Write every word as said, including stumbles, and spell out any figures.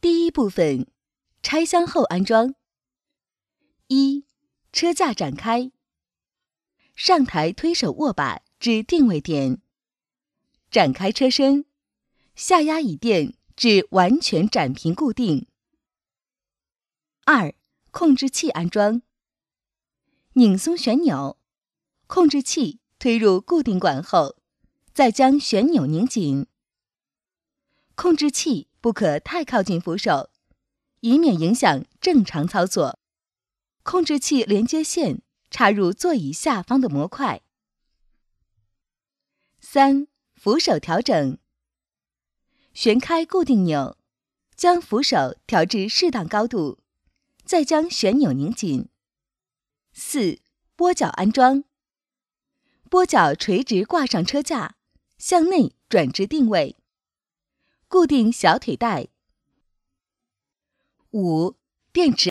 第一部分，拆箱后安装。一、车架展开，上抬推手握把至定位点，展开车身，下压椅垫至完全展平固定。二、控制器安装，拧松旋钮，控制器推入固定管后，再将旋钮拧紧。控制器不可太靠近扶手，以免影响正常操作。控制器连接线插入座椅下方的模块。三、扶手调整，旋开固定钮，将扶手调至适当高度，再将旋钮拧紧。四、拨脚安装，拨脚垂直挂上车架，向内转至定位，固定小腿带。五、电池